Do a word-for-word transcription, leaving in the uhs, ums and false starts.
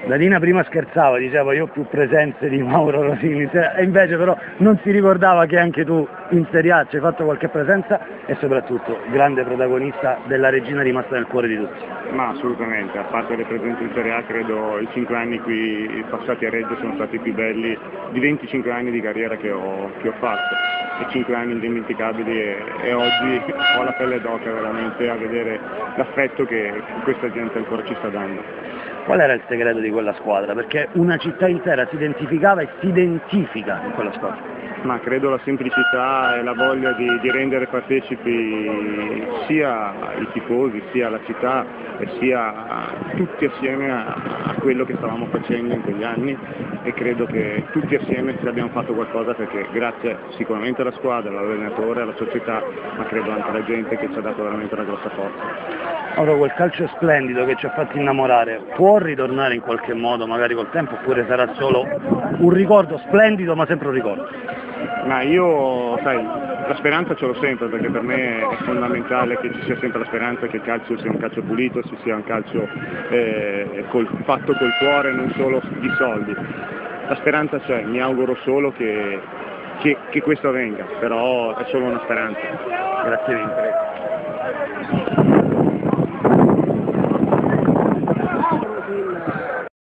Danina prima scherzava, diceva io ho più presenze di Mauro Rosini, e invece però non si ricordava che anche tu in Serie A ci hai fatto qualche presenza e soprattutto grande protagonista della regina rimasta nel cuore di tutti. Ma assolutamente, a parte le presenze in Serie A credo i cinque anni qui passati a Reggio sono stati i più belli di venticinque anni di carriera che ho, che ho fatto, e cinque anni indimenticabili e, e oggi ho la pelle d'oca veramente a vedere l'affetto che questa gente ancora ci sta dando. Qual era il segreto di quella squadra? Perché una città intera si identificava e si identifica in quella squadra. Ma credo la semplicità e la voglia di, di rendere partecipi sia i tifosi, sia la città e sia tutti assieme a, a quello che stavamo facendo in quegli anni, e credo che tutti assieme ci abbiamo fatto qualcosa, perché grazie sicuramente alla squadra, all'allenatore, alla società, ma credo anche alla gente che ci ha dato veramente una grossa forza. Ora quel calcio splendido che ci ha fatti innamorare può ritornare in qualche modo magari col tempo, oppure sarà solo un ricordo splendido ma sempre un ricordo? Ma io, sai, la speranza ce l'ho sempre, perché per me è fondamentale che ci sia sempre la speranza che il calcio sia un calcio pulito, ci sia un calcio eh, col, fatto col cuore, non solo di soldi. La speranza c'è, mi auguro solo che, che, che questo avvenga, però è solo una speranza. Grazie mille.